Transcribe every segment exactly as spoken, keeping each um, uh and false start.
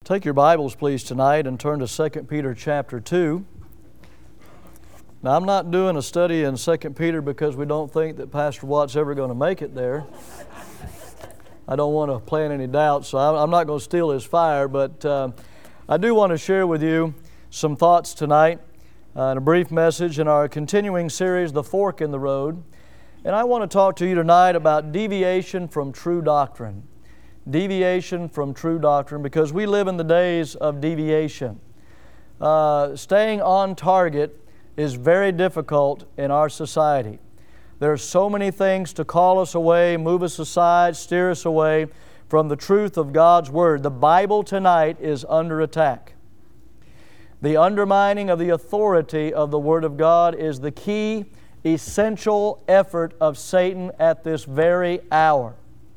Take your Bibles, please, tonight and turn to Second Peter chapter two. Now, I'm not doing a study in Second Peter because we don't think that Pastor Watt's ever going to make it there. I don't want to plant any doubts, so I'm not going to steal his fire, but uh, I do want to share with you some thoughts tonight uh, in a brief message in our continuing series, The Fork in the Road. And I want to talk to you tonight about deviation from true doctrine. Deviation from true doctrine, because we live in the days of deviation. Uh, staying on target is very difficult in our society. There are so many things to call us away, move us aside, steer us away from the truth of God's Word. The Bible tonight is under attack. The undermining of the authority of the Word of God is the key, essential effort of Satan at this very hour.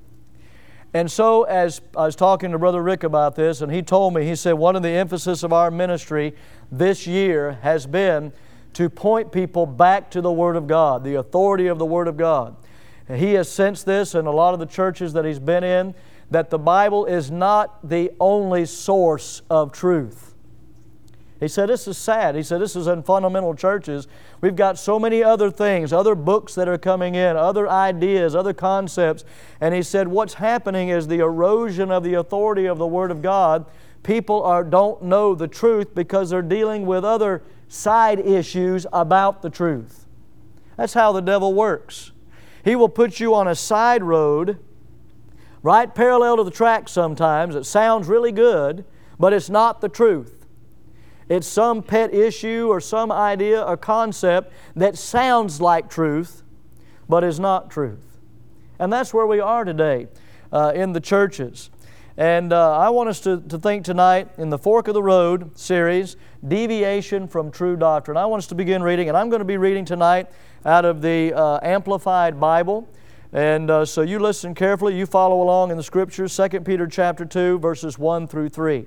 And so, as I was talking to Brother Rick about this, and he told me, he said, one of the emphasis of our ministry this year has been to point people back to the Word of God, the authority of the Word of God. And he has sensed this in a lot of the churches that he's been in, that the Bible is not the only source of truth. He said, this is sad. He said, this is in fundamental churches. We've got so many other things, other books that are coming in, other ideas, other concepts. And he said, what's happening is the erosion of the authority of the Word of God. People are, don't know the truth because they're dealing with other side issues about the truth. That's how the devil works. He will put you on a side road, right parallel to the track sometimes. It sounds really good, but it's not the truth. It's some pet issue or some idea or concept that sounds like truth, but is not truth. And that's where we are today uh, in the churches. And uh, I want us to, to think tonight in the Fork of the Road series, Deviation from True Doctrine. I want us to begin reading, and I'm going to be reading tonight out of the uh, Amplified Bible. And uh, so you listen carefully, you follow along in the Scriptures, Second Peter chapter two, verses one through three.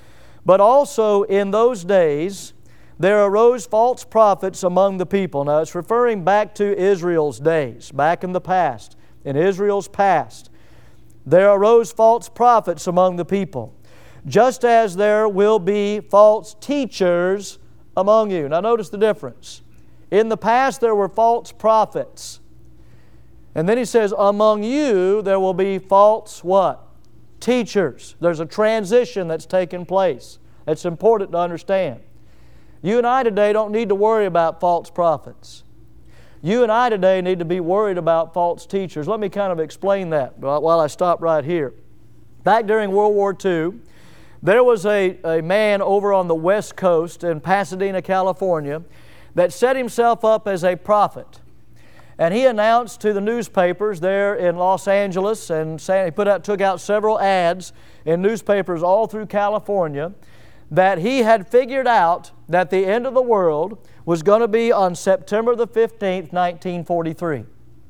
But also in those days there arose false prophets among the people. Now it's referring back to Israel's days, back in the past, in Israel's past. There arose false prophets among the people, just as there will be false teachers among you. Now notice the difference. In the past there were false prophets. And then he says, among you there will be false what? Teachers. There's a transition that's taken place. It's important to understand. You and I today don't need to worry about false prophets. You and I today need to be worried about false teachers. Let me kind of explain that while I stop right here. Back during World War Two, there was a, a man over on the West Coast in Pasadena, California, that set himself up as a prophet. And he announced to the newspapers there in Los Angeles, and he put out, took out several ads in newspapers all through California, that he had figured out that the end of the world was going to be on September the fifteenth, nineteen forty-three.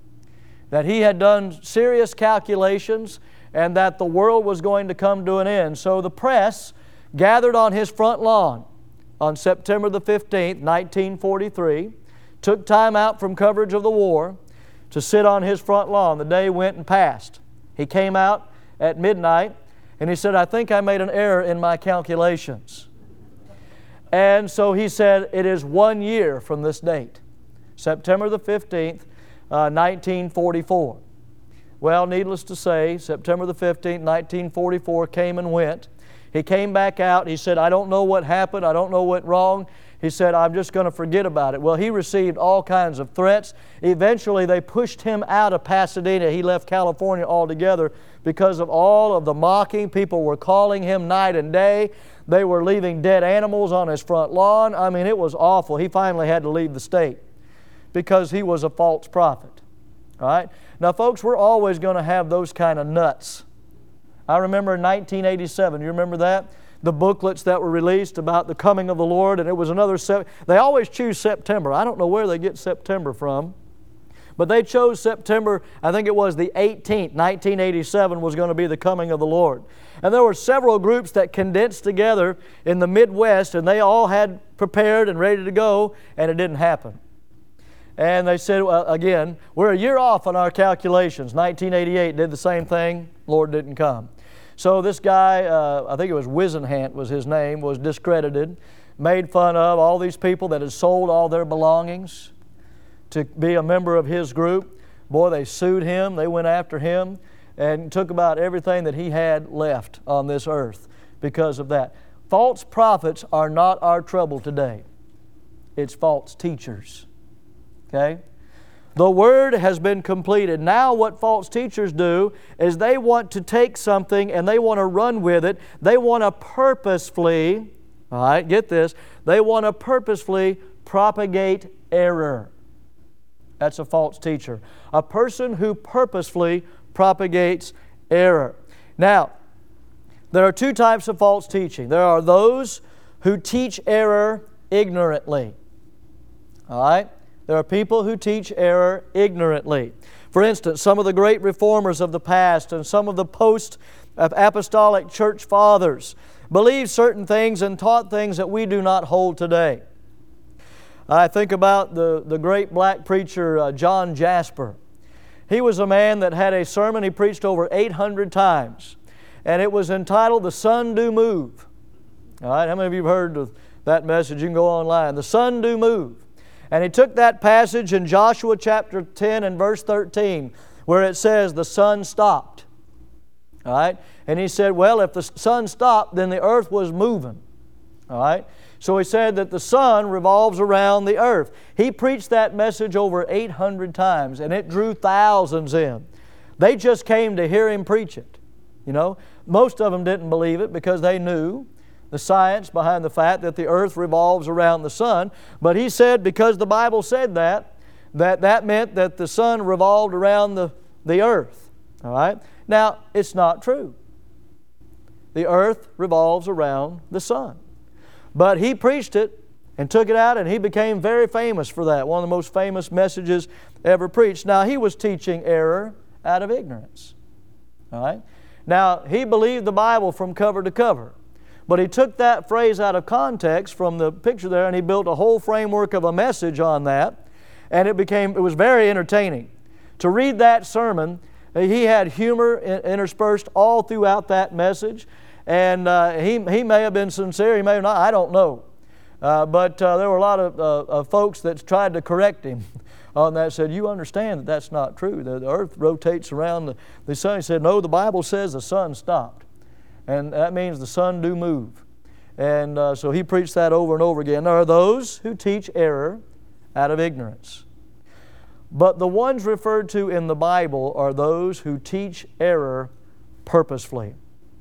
That he had done serious calculations and that the world was going to come to an end. So the press gathered on his front lawn on September the fifteenth, nineteen forty-three, took time out from coverage of the war to sit on his front lawn. The day went and passed. He came out at midnight and he said, I think I made an error in my calculations. And so he said, it is one year from this date, September the fifteenth, uh, nineteen forty-four. Well, needless to say, September the fifteenth, nineteen forty-four came and went. He came back out. He said, I don't know what happened. I don't know what went wrong. He said, I'm just going to forget about it. Well, he received all kinds of threats. Eventually, they pushed him out of Pasadena. He left California altogether because of all of the mocking. People were calling him night and day. They were leaving dead animals on his front lawn. I mean, it was awful. He finally had to leave the state because he was a false prophet. All right? Now, folks, we're always going to have those kind of nuts. I remember in nineteen eighty-seven, you remember that? The booklets that were released about the coming of the Lord, and it was another, se- they always choose September. I don't know where they get September from, but they chose September, I think it was the eighteenth, nineteen eighty-seven was going to be the coming of the Lord. And there were several groups that condensed together in the Midwest, and they all had prepared and ready to go, and it didn't happen. And they said, well, again, we're a year off on our calculations. nineteen eighty-eight did the same thing. Lord didn't come. So this guy, uh, I think it was Whisenant was his name, was discredited, made fun of all these people that had sold all their belongings to be a member of his group. Boy, they sued him, they went after him, and took about everything that he had left on this earth because of that. False prophets are not our trouble today. It's false teachers. Okay? The Word has been completed. Now what false teachers do is they want to take something and they want to run with it. They want to purposefully, all right, get this, they want to purposefully propagate error. That's a false teacher. A person who purposefully propagates error. Now, there are two types of false teaching. There are those who teach error ignorantly. All right? There are people who teach error ignorantly. For instance, some of the great reformers of the past and some of the post-apostolic church fathers believed certain things and taught things that we do not hold today. I think about the, the great black preacher uh, John Jasper. He was a man that had a sermon he preached over eight hundred times, and it was entitled, "The Sun Do Move." All right, how many of you have heard of that message? You can go online. The sun do move. And he took that passage in Joshua chapter ten and verse thirteen, where it says the sun stopped. All right? And he said, well, if the sun stopped, then the earth was moving. All right? So he said that the sun revolves around the earth. He preached that message over eight hundred times, and it drew thousands in. They just came to hear him preach it. You know, most of them didn't believe it because they knew the science behind the fact that the earth revolves around the sun. But he said because the Bible said that, that that meant that the sun revolved around the, the earth. All right? Now, it's not true. The earth revolves around the sun. But he preached it and took it out, and he became very famous for that. One of the most famous messages ever preached. Now, he was teaching error out of ignorance. All right? Now, he believed the Bible from cover to cover. But he took that phrase out of context from the picture there, and he built a whole framework of a message on that. And it became, it was very entertaining. To read that sermon, he had humor interspersed all throughout that message. And uh, he, he may have been sincere, he may have not, I don't know. Uh, but uh, there were a lot of, uh, of folks that tried to correct him on that, said, you understand that that's not true. The, the earth rotates around the, the sun. He said, no, the Bible says the sun stopped. And that means the sun do move. And uh, so he preached that over and over again. There are those who teach error out of ignorance. But the ones referred to in the Bible are those who teach error purposefully.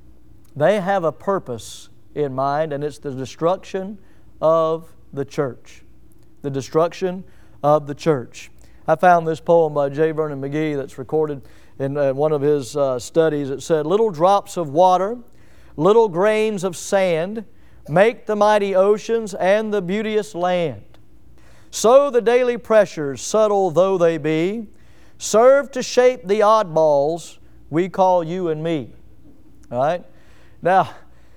They have a purpose in mind, and it's the destruction of the church. The destruction of the church. I found this poem by J. Vernon McGee that's recorded in uh, one of his uh, studies. It said, little drops of water, little grains of sand, make the mighty oceans and the beauteous land. So the daily pressures, subtle though they be, serve to shape the oddballs we call you and me. All right? Now,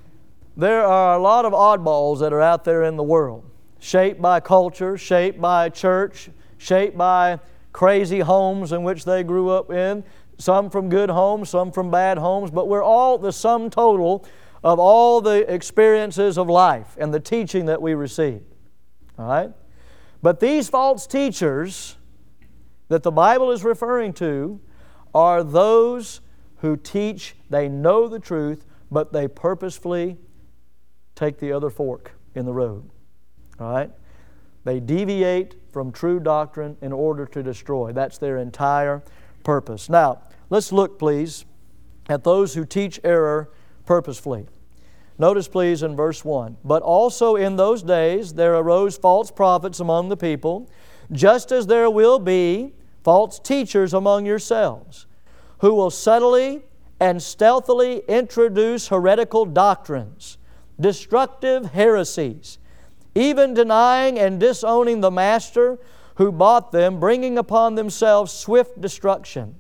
there are a lot of oddballs that are out there in the world, shaped by culture, shaped by church, shaped by crazy homes in which they grew up in, some from good homes, some from bad homes, but we're all the sum total of all the experiences of life and the teaching that we receive. All right? But these false teachers that the Bible is referring to are those who teach, they know the truth, but they purposefully take the other fork in the road. All right? They deviate from true doctrine in order to destroy. That's their entire purpose. Now, let's look, please, at those who teach error purposefully. Notice, please, in verse one, but also in those days there arose false prophets among the people, just as there will be false teachers among yourselves, who will subtly and stealthily introduce heretical doctrines, destructive heresies, even denying and disowning the Master who bought them, bringing upon themselves swift destruction.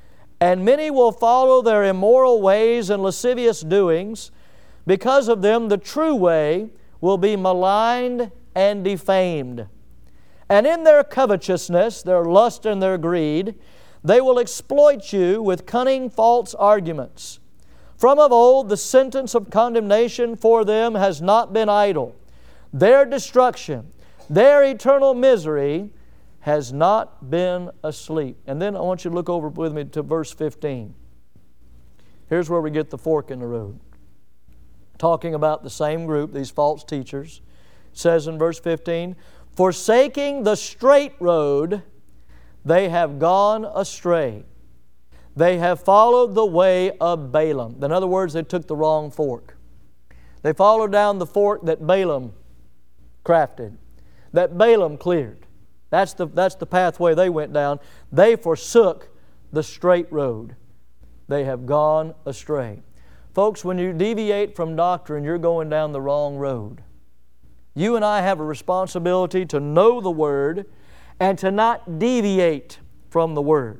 And many will follow their immoral ways and lascivious doings. Because of them, the true way will be maligned and defamed. And in their covetousness, their lust and their greed, they will exploit you with cunning false arguments. From of old the sentence of condemnation for them has not been idle. Their destruction, their eternal misery has not been asleep. And then I want you to look over with me to verse fifteen. Here's where we get the fork in the road. Talking about the same group, these false teachers. It says in verse fifteen, forsaking the straight road, they have gone astray. They have followed the way of Balaam. In other words, they took the wrong fork. They followed down the fork that Balaam crafted, that Balaam cleared. That's the, that's the pathway they went down. They forsook the straight road. They have gone astray. Folks, when you deviate from doctrine, you're going down the wrong road. You and I have a responsibility to know the Word and to not deviate from the Word.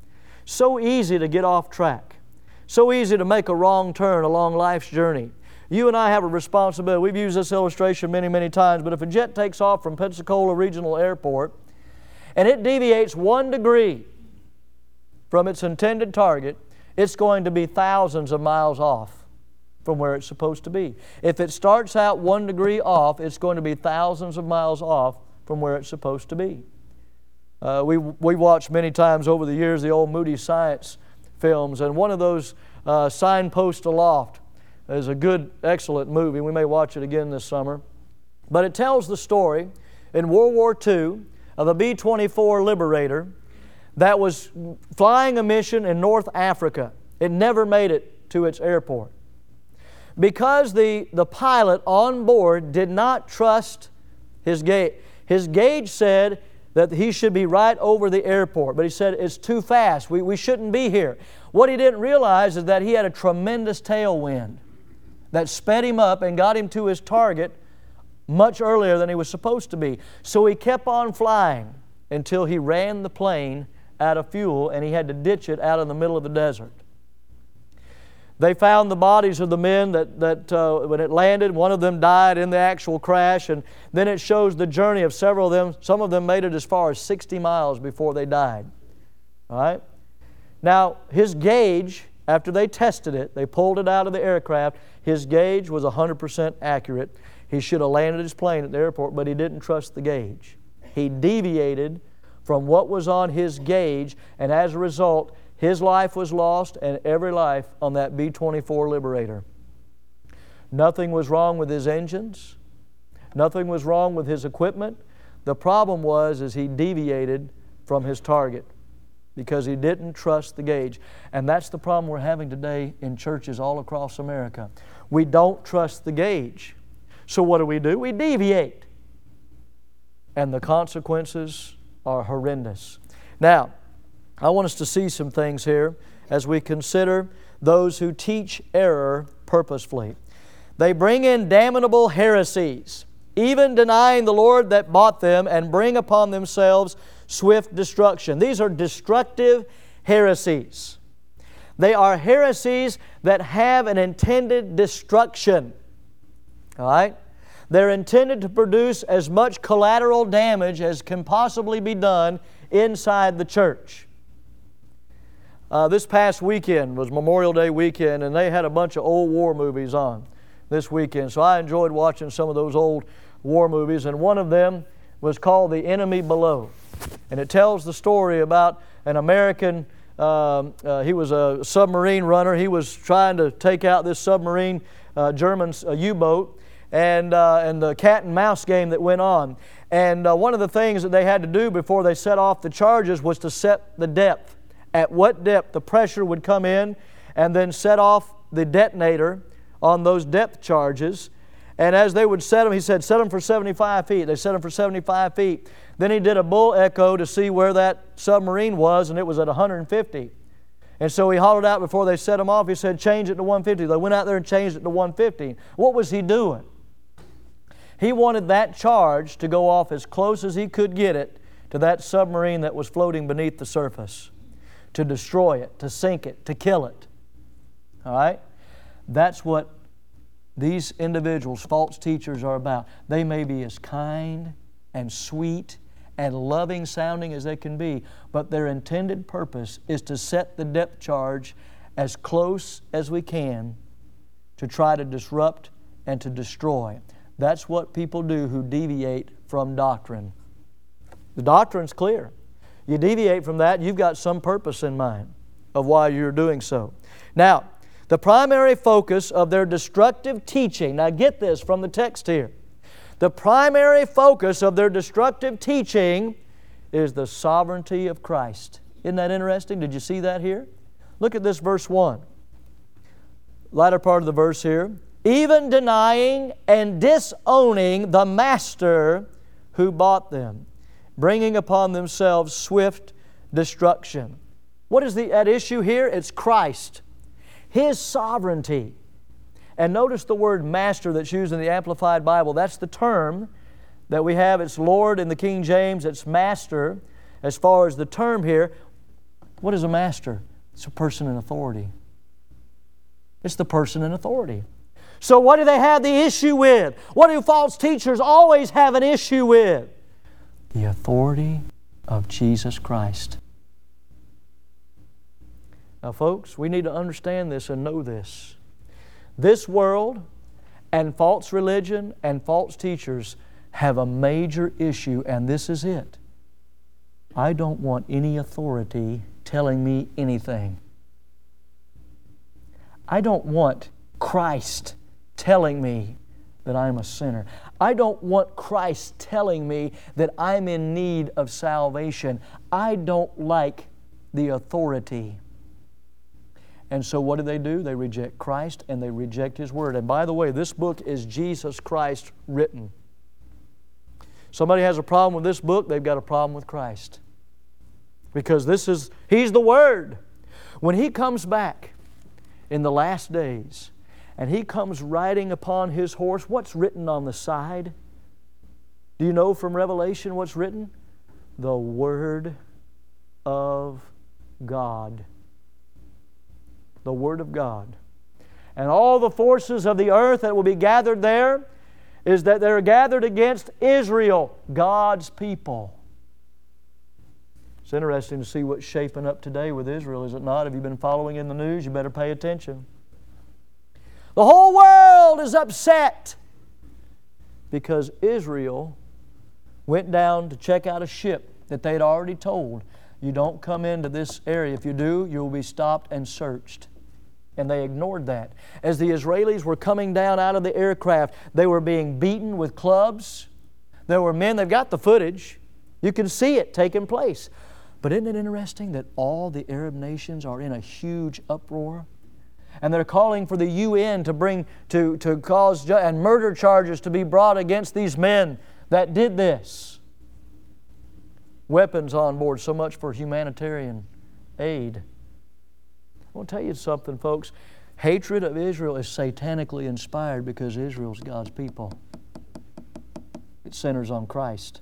So easy to get off track. So easy to make a wrong turn along life's journey. You and I have a responsibility. We've used this illustration many, many times, but if a jet takes off from Pensacola Regional Airport and it deviates one degree from its intended target, it's going to be thousands of miles off from where it's supposed to be. If it starts out one degree off, it's going to be thousands of miles off from where it's supposed to be. Uh, we we watched many times over the years the old Moody Science films, and one of those uh, Signpost Aloft is a good, excellent movie. We may watch it again this summer. But it tells the story in World War Two of a B twenty-four Liberator that was flying a mission in North Africa. It never made it to its airport. Because the, the pilot on board did not trust his gauge. His gauge said that he should be right over the airport, but he said, it's too fast. We, we shouldn't be here. What he didn't realize is that he had a tremendous tailwind that sped him up and got him to his target much earlier than he was supposed to be. So he kept on flying until he ran the plane out of fuel and he had to ditch it out in the middle of the desert. They found the bodies of the men that, that uh, when it landed, one of them died in the actual crash, and then it shows the journey of several of them. Some of them made it as far as sixty miles before they died. All right? Now, his gauge, after they tested it, they pulled it out of the aircraft, his gauge was one hundred percent accurate. He should have landed his plane at the airport, but he didn't trust the gauge. He deviated from what was on his gauge, and as a result, his life was lost and every life on that B twenty-four Liberator. Nothing was wrong with his engines. Nothing was wrong with his equipment. The problem was is he deviated from his target because he didn't trust the gauge. And that's the problem we're having today in churches all across America. We don't trust the gauge. So what do we do? We deviate. And the consequences are horrendous. Now, I want us to see some things here as we consider those who teach error purposefully. They bring in damnable heresies, even denying the Lord that bought them, and bring upon themselves swift destruction. These are destructive heresies. They are heresies that have an intended destruction. All right? They're intended to produce as much collateral damage as can possibly be done inside the church. Uh, this past weekend was Memorial Day weekend, and they had a bunch of old war movies on this weekend. So I enjoyed watching some of those old war movies, and one of them was called The Enemy Below. And it tells the story about an American, um, uh, he was a submarine runner. He was trying to take out this submarine uh, German uh, U-boat, and, uh, and the cat and mouse game that went on. And uh, one of the things that they had to do before they set off the charges was to set the depth. At what depth the pressure would come in, and then set off the detonator on those depth charges. And as they would set them, he said, set them for seventy-five feet. They set them for seventy-five feet. Then he did a bull echo to see where that submarine was, and it was at one hundred fifty. And so he hollered out before they set them off. He said, change it to one fifty. They went out there and changed it to one fifty. What was he doing? He wanted that charge to go off as close as he could get it to that submarine that was floating beneath the surface, to destroy it, to sink it, to kill it. All right? That's what these individuals, false teachers, are about. They may be as kind and sweet and loving sounding as they can be, but their intended purpose is to set the depth charge as close as we can to try to disrupt and to destroy. That's what people do who deviate from doctrine. The doctrine's clear. You deviate from that, you've got some purpose in mind of why you're doing so. Now, the primary focus of their destructive teaching, now get this from the text here. The primary focus of their destructive teaching is the sovereignty of Christ. Isn't that interesting? Did you see that here? Look at this verse one. Latter part of the verse here. Even denying and disowning the Master who bought them, bringing upon themselves swift destruction. What is the, at issue here? It's Christ. His sovereignty. And notice the word master that's used in the Amplified Bible. That's the term that we have. It's Lord in the King James. It's master. As far as the term here, what is a master? It's a person in authority. It's the person in authority. So what do they have the issue with? What do false teachers always have an issue with? The authority of Jesus Christ. Now folks, we need to understand this and know this. This world and false religion and false teachers have a major issue, and this is it. I don't want any authority telling me anything. I don't want Christ telling me that I'm a sinner. I don't want Christ telling me that I'm in need of salvation. I don't like the authority. And so what do they do? They reject Christ and they reject His Word. And by the way, this book is Jesus Christ written. Somebody has a problem with this book, they've got a problem with Christ. Because this is, He's the Word. When He comes back in the last days, and He comes riding upon His horse, what's written on the side? Do you know from Revelation what's written? The Word of God. The Word of God. And all the forces of the earth that will be gathered there is that they're gathered against Israel, God's people. It's interesting to see what's shaping up today with Israel, is it not? Have you been following in the news? You better pay attention. The whole world is upset because Israel went down to check out a ship that they'd already told, you don't come into this area. If you do, you will be stopped and searched. And they ignored that. As the Israelis were coming down out of the aircraft, they were being beaten with clubs. There were men, they've got the footage. You can see it taking place. But isn't it interesting that all the Arab nations are in a huge uproar? And they're calling for the U N to bring, to, to cause, ju- and murder charges to be brought against these men that did this. Weapons on board, so much for humanitarian aid. I want to tell you something, folks. Hatred of Israel is satanically inspired because Israel's God's people. It centers on Christ.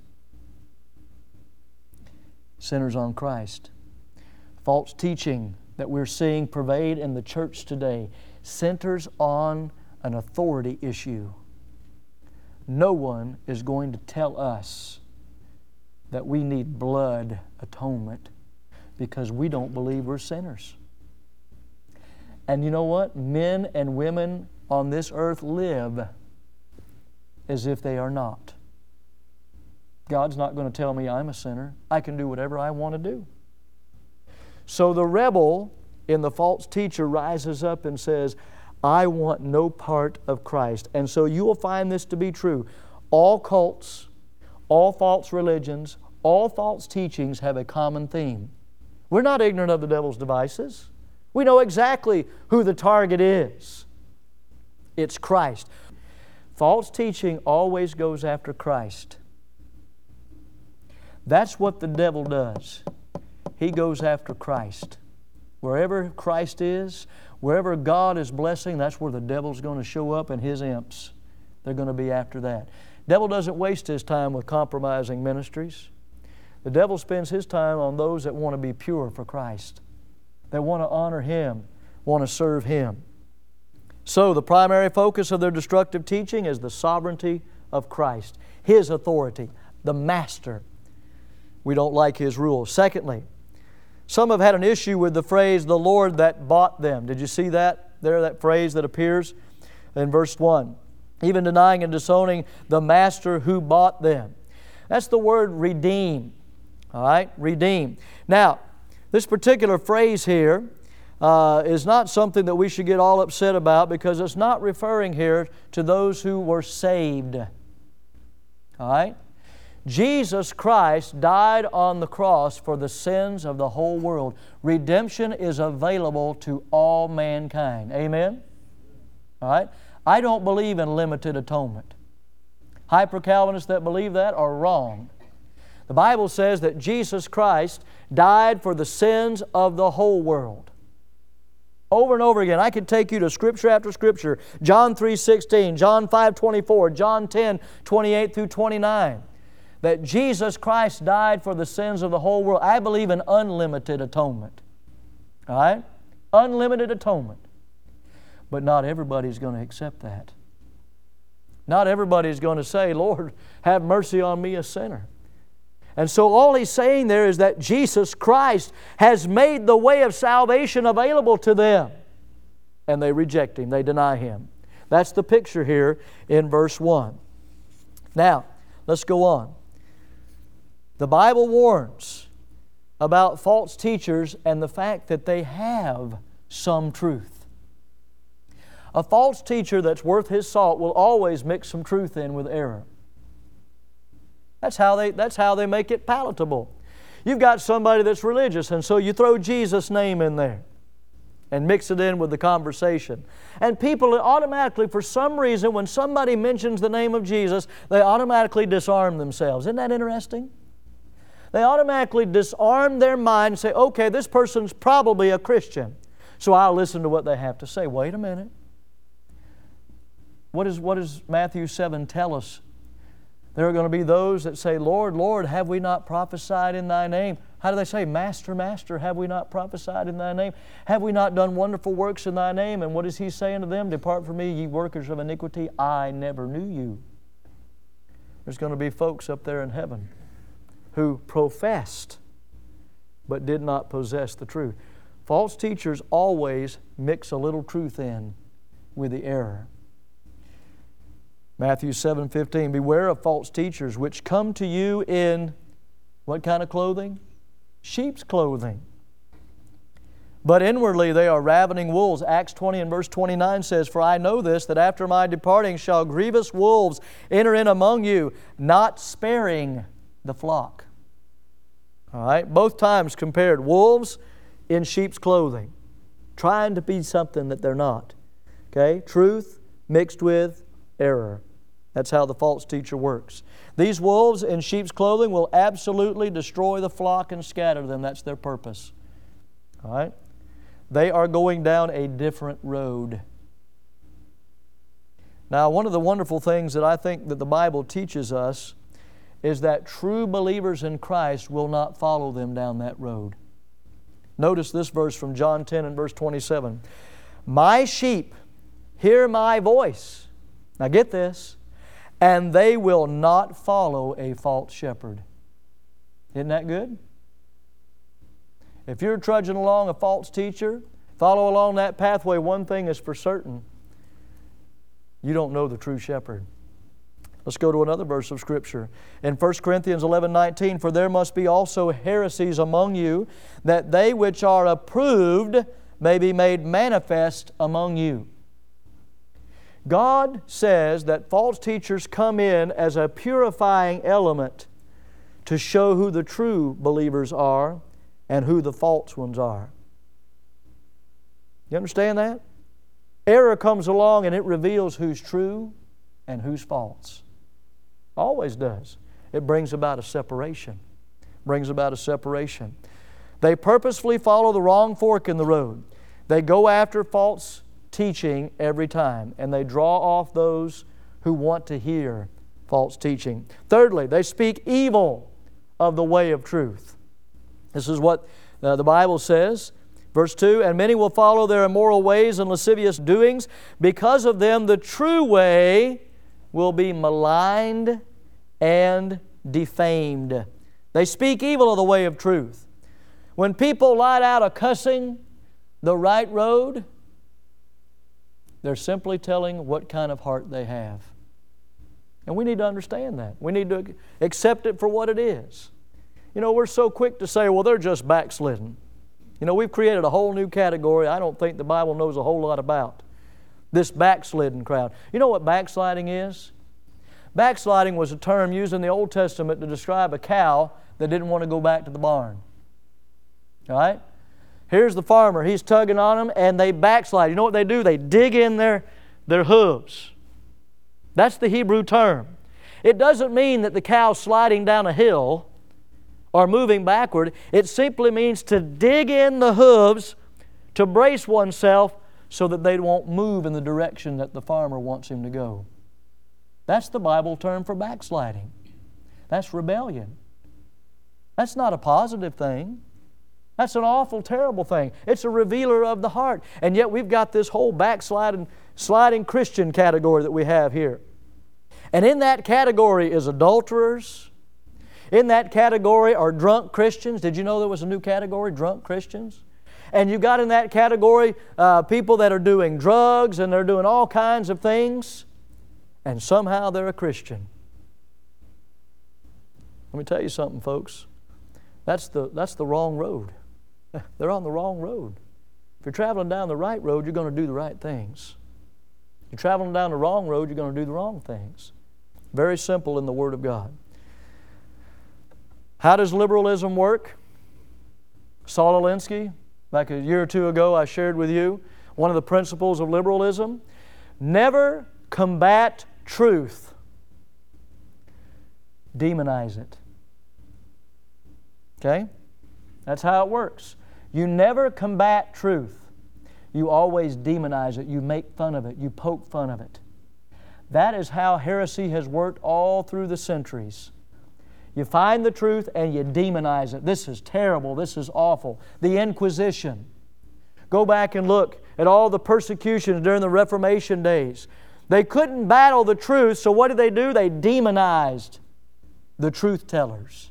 Centers on Christ. False teaching that we're seeing pervade in the church today centers on an authority issue. No one is going to tell us that we need blood atonement because we don't believe we're sinners. And you know what? Men and women on this earth live as if they are not. God's not going to tell me I'm a sinner. I can do whatever I want to do. So the rebel in the false teacher rises up and says, I want no part of Christ. And so you will find this to be true. All cults, all false religions, all false teachings have a common theme. We're not ignorant of the devil's devices. We know exactly who the target is. It's Christ. False teaching always goes after Christ. That's what the devil does. He goes after Christ. Wherever Christ is, wherever God is blessing, that's where the devil's going to show up, and his imps. They're going to be after that. The devil doesn't waste his time with compromising ministries. The devil spends his time on those that want to be pure for Christ. They want to honor Him, want to serve Him. So the primary focus of their destructive teaching is the sovereignty of Christ, His authority, the Master. We don't like His rules. Secondly, Some have had an issue with the phrase, the Lord that bought them. Did you see that there, that phrase that appears in verse one? Even denying and disowning the Master who bought them. That's the word redeem. All right? Redeem. Now, this particular phrase here uh, is not something that we should get all upset about, because it's not referring here to those who were saved. All right? Jesus Christ died on the cross for the sins of the whole world. Redemption is available to all mankind. Amen? All right? I don't believe in limited atonement. Hyper-Calvinists that believe that are wrong. The Bible says that Jesus Christ died for the sins of the whole world. Over and over again. I could take you to Scripture after Scripture. John three sixteen, John five twenty-four, John ten twenty-eight through twenty-nine. That Jesus Christ died for the sins of the whole world. I believe in unlimited atonement. All right? Unlimited atonement. But not everybody's going to accept that. Not everybody's going to say, Lord, have mercy on me, a sinner. And so all he's saying there is that Jesus Christ has made the way of salvation available to them. And they reject Him. They deny Him. That's the picture here in verse one. Now, let's go on. The Bible warns about false teachers and the fact that they have some truth. A false teacher that's worth his salt will always mix some truth in with error. That's how they, that's how they make it palatable. You've got somebody that's religious, and so you throw Jesus' name in there and mix it in with the conversation. And people automatically, for some reason, when somebody mentions the name of Jesus, they automatically disarm themselves. Isn't that interesting? They automatically disarm their mind and say, okay, this person's probably a Christian, so I'll listen to what they have to say. Wait a minute. What, is, what does Matthew seven tell us? There are going to be those that say, Lord, Lord, have we not prophesied in Thy name? How do they say? Master, Master, have we not prophesied in Thy name? Have we not done wonderful works in Thy name? And what is He saying to them? Depart from me, ye workers of iniquity, I never knew you. There's going to be folks up there in heaven who professed but did not possess the truth. False teachers always mix a little truth in with the error. Matthew seven fifteen, beware of false teachers which come to you in what kind of clothing? Sheep's clothing. But inwardly they are ravening wolves. Acts twenty and verse twenty-nine says, For I know this, that after my departing shall grievous wolves enter in among you, not sparing the flock. All right, both times compared, wolves in sheep's clothing, trying to be something that they're not. Okay, truth mixed with error. That's how the false teacher works. These wolves in sheep's clothing will absolutely destroy the flock and scatter them. That's their purpose. All right, they are going down a different road. Now, one of the wonderful things that I think that the Bible teaches us is that true believers in Christ will not follow them down that road. Notice this verse from John ten and verse twenty-seven. My sheep hear my voice. Now get this. And they will not follow a false shepherd. Isn't that good? If you're trudging along a false teacher, follow along that pathway, one thing is for certain. You don't know the true shepherd. Let's go to another verse of Scripture. In First Corinthians eleven nineteen, For there must be also heresies among you, that they which are approved may be made manifest among you. God says that false teachers come in as a purifying element to show who the true believers are and who the false ones are. You understand that? Error comes along and it reveals who's true and who's false. Always does. It brings about a separation. Brings about a separation. They purposefully follow the wrong fork in the road. They go after false teaching every time, and they draw off those who want to hear false teaching. Thirdly, they speak evil of the way of truth. This is what uh, the Bible says. Verse two, And many will follow their immoral ways and lascivious doings. Because of them the true way will be maligned and defamed. They speak evil of the way of truth. When people light out a cussing the right road, they're simply telling what kind of heart they have. And we need to understand that. We need to accept it for what it is. You know, we're so quick to say, well, they're just backslidden. You know, we've created a whole new category I don't think the Bible knows a whole lot about. This backslidden crowd. You know what backsliding is? Backsliding was a term used in the Old Testament to describe a cow that didn't want to go back to the barn. All right? Here's the farmer. He's tugging on them, and they backslide. You know what they do? They dig in their, their hooves. That's the Hebrew term. It doesn't mean that the cow's sliding down a hill or moving backward. It simply means to dig in the hooves, to brace oneself so that they won't move in the direction that the farmer wants him to go. That's the Bible term for backsliding. That's rebellion. That's not a positive thing. That's an awful, terrible thing. It's a revealer of the heart. And yet we've got this whole backsliding sliding Christian category that we have here. And in that category is adulterers. In that category are drunk Christians. Did you know there was a new category, drunk Christians? And you've got in that category uh, people that are doing drugs and they're doing all kinds of things, and somehow they're a Christian. Let me tell you something, folks. That's the, that's the wrong road. They're on the wrong road. If you're traveling down the right road, you're going to do the right things. If you're traveling down the wrong road, you're going to do the wrong things. Very simple in the Word of God. How does liberalism work? Saul Alinsky, back a year or two ago, I shared with you one of the principles of liberalism. Never combat truth. Demonize it. Okay? That's how it works. You never combat truth. You always demonize it. You make fun of it. You poke fun of it. That is how heresy has worked all through the centuries. You find the truth and you demonize it. This is terrible. This is awful. The Inquisition. Go back and look at all the persecutions during the Reformation days. They couldn't battle the truth, so what did they do? They demonized the truth tellers.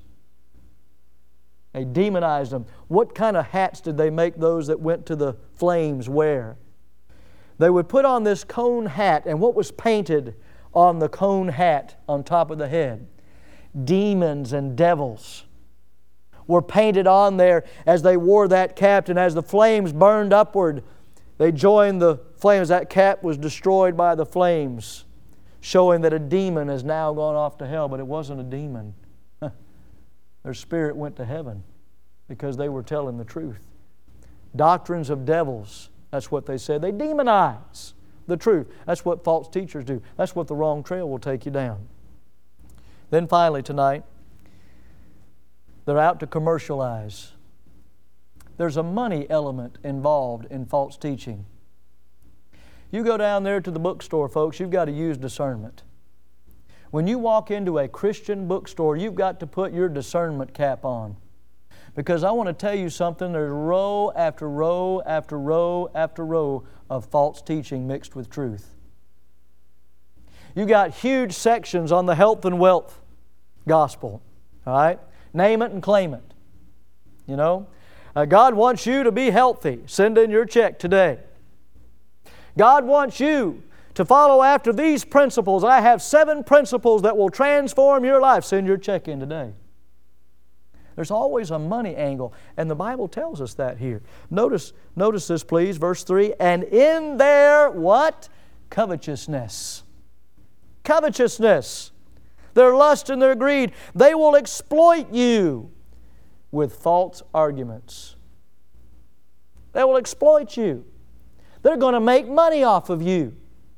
They demonized them. What kind of hats did they make those that went to the flames wear? They would put on this cone hat, and what was painted on the cone hat on top of the head? Demons and devils were painted on there as they wore that cap, and as the flames burned upward, they joined the flames. That cap was destroyed by the flames, showing that a demon has now gone off to hell, but it wasn't a demon. Their spirit went to heaven because they were telling the truth. Doctrines of devils, that's what they said. They demonize the truth. That's what false teachers do. That's what the wrong trail will take you down. Then finally tonight, they're out to commercialize. There's a money element involved in false teaching. You go down there to the bookstore, folks, you've got to use discernment. When you walk into a Christian bookstore, you've got to put your discernment cap on. Because I want to tell you something, there's row after row after row after row of false teaching mixed with truth. You got huge sections on the health and wealth gospel. All right? Name it and claim it. You know? Uh, God wants you to be healthy. Send in your check today. God wants you to follow after these principles. I have seven principles that will transform your life. Send your check in today. There's always a money angle, and the Bible tells us that here. Notice, notice this, please, verse three. And in their what? Covetousness. Covetousness. Their lust and their greed. They will exploit you with false arguments. They will exploit you. They're going to make money off of you.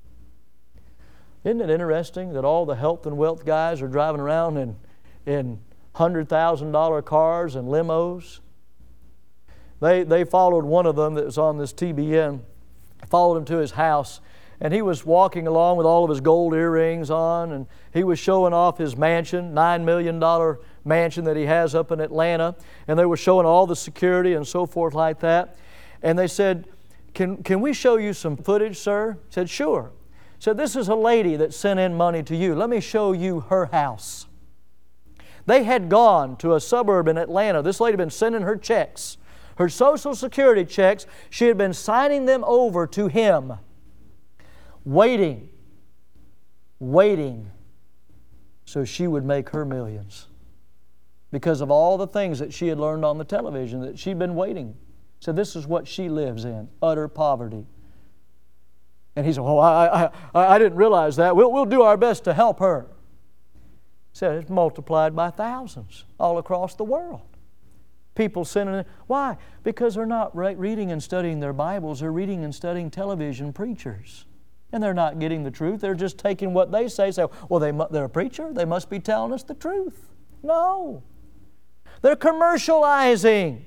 Isn't it interesting that all the health and wealth guys are driving around in, in one hundred thousand dollar cars and limos? They, they followed one of them that was on this T B N, followed him to his house, and he was walking along with all of his gold earrings on, and he was showing off his mansion, nine million dollar mansion that he has up in Atlanta, and they were showing all the security and so forth like that. And they said, can, can we show you some footage, sir? He said, sure. He said, this is a lady that sent in money to you. Let me show you her house. They had gone to a suburb in Atlanta. This lady had been sending her checks, her Social Security checks. She had been signing them over to him, waiting, waiting, so she would make her millions. Because of all the things that she had learned on the television, that she'd been waiting. So this is what she lives in, utter poverty. And he said, "Oh, I, I, I didn't realize that. We'll, we'll do our best to help her." He said it's multiplied by thousands all across the world. People sending it. Why? Because they're not reading and studying their Bibles. They're reading and studying television preachers. And they're not getting the truth. They're just taking what they say. Say, well, they, they're a preacher. They must be telling us the truth. No. They're commercializing.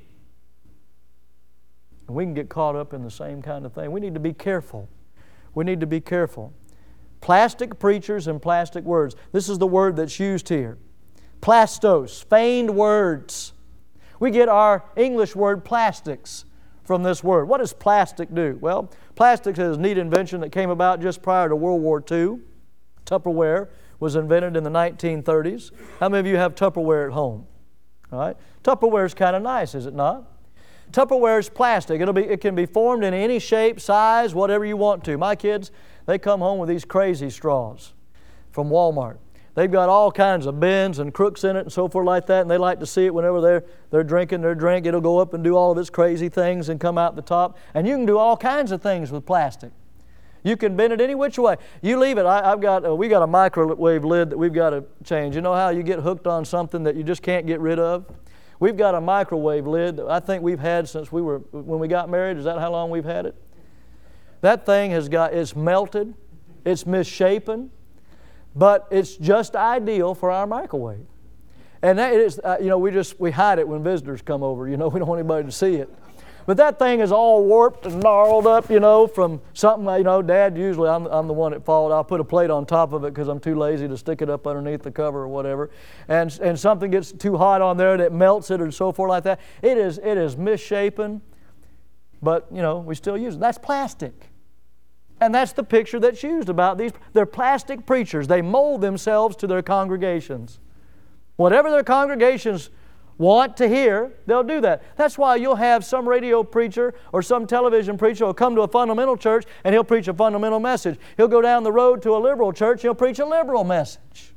And we can get caught up in the same kind of thing. We need to be careful. We need to be careful. Plastic preachers and plastic words. This is the word that's used here. Plastos, feigned words. We get our English word plastics from this word. What does plastic do? Well, plastics is a neat invention that came about just prior to World War Two. Tupperware was invented in the nineteen thirties. How many of you have Tupperware at home? All right. Tupperware is kind of nice, is it not? Tupperware is plastic. It'll be, it can be formed in any shape, size, whatever you want to. My kids, they come home with these crazy straws from Walmart. They've got all kinds of bends and crooks in it and so forth like that, and they like to see it whenever they're, they're drinking their drink. It'll go up and do all of its crazy things and come out the top. And you can do all kinds of things with plastic. You can bend it any which way. You leave it. I, I've got, uh, we got a microwave lid that we've got to change. You know how you get hooked on something that you just can't get rid of? We've got a microwave lid that I think we've had since we were, when we got married. Is that how long we've had it? That thing has got, it's melted, it's misshapen, but it's just ideal for our microwave. And that is, uh, you know, we just, we hide it when visitors come over. You know, we don't want anybody to see it. But that thing is all warped and gnarled up, you know, from something, you know, Dad, usually I'm, I'm the one that followed. I'll put a plate on top of it because I'm too lazy to stick it up underneath the cover or whatever. And, and something gets too hot on there that melts it or so forth like that. It is, it is misshapen, but, you know, we still use it. That's plastic. And that's the picture that's used about these. They're plastic preachers. They mold themselves to their congregations. Whatever their congregations want to hear, they'll do that. That's why you'll have some radio preacher or some television preacher who'll come to a fundamental church and he'll preach a fundamental message. He'll go down the road to a liberal church and he'll preach a liberal message.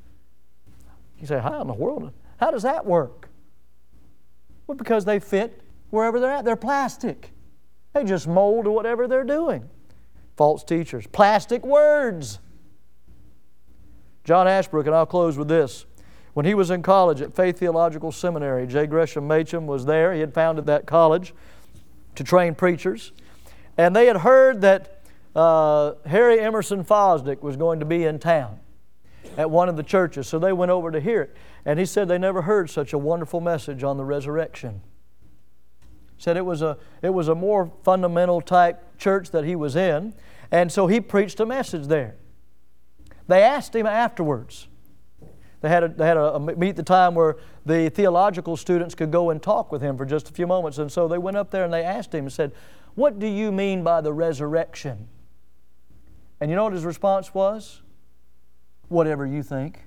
You say, how in the world? How does that work? Well, because they fit wherever they're at. They're plastic. They just mold to whatever they're doing. False teachers. Plastic words. John Ashbrook, and I'll close with this. When he was in college at Faith Theological Seminary, J. Gresham Machen was there. He had founded that college to train preachers. And they had heard that uh, Harry Emerson Fosdick was going to be in town at one of the churches. So they went over to hear it. And he said they never heard such a wonderful message on the resurrection. Said it was a, it was a more fundamental type church that he was in. And so he preached a message there. They asked him afterwards. They had, a, they had a, a meet the time where the theological students could go and talk with him for just a few moments. And so they went up there and they asked him and said, what do you mean by the resurrection? And you know what his response was? Whatever you think.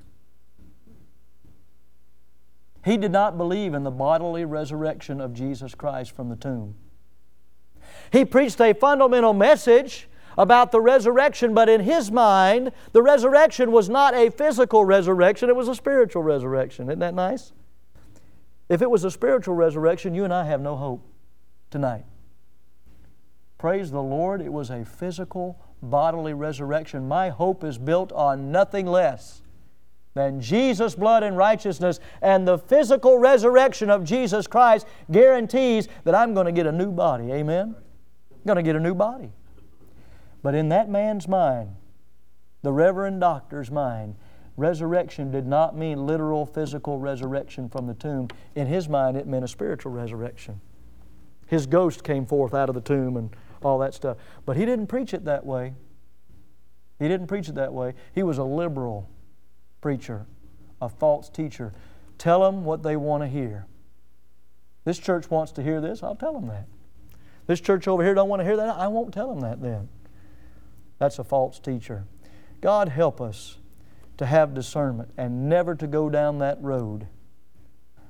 He did not believe in the bodily resurrection of Jesus Christ from the tomb. He preached a fundamental message about the resurrection, but in his mind, the resurrection was not a physical resurrection, it was a spiritual resurrection. Isn't that nice? If it was a spiritual resurrection, you and I have no hope tonight. Praise the Lord, it was a physical, bodily resurrection. My hope is built on nothing less than Jesus' blood and righteousness, and the physical resurrection of Jesus Christ guarantees that I'm going to get a new body. Amen? I'm going to get a new body. But in that man's mind, the Reverend Doctor's mind, resurrection did not mean literal physical resurrection from the tomb. In his mind, it meant a spiritual resurrection. His ghost came forth out of the tomb and all that stuff. But he didn't preach it that way. He didn't preach it that way. He was a liberal preacher, a false teacher. Tell them what they want to hear. This church wants to hear this, I'll tell them that. This church over here don't want to hear that, I won't tell them that then. That's a false teacher. God help us to have discernment and never to go down that road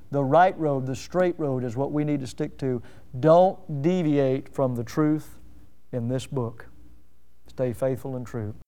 The right road, the straight road is what we need to stick to. Don't deviate from the truth in this book. Stay faithful and true.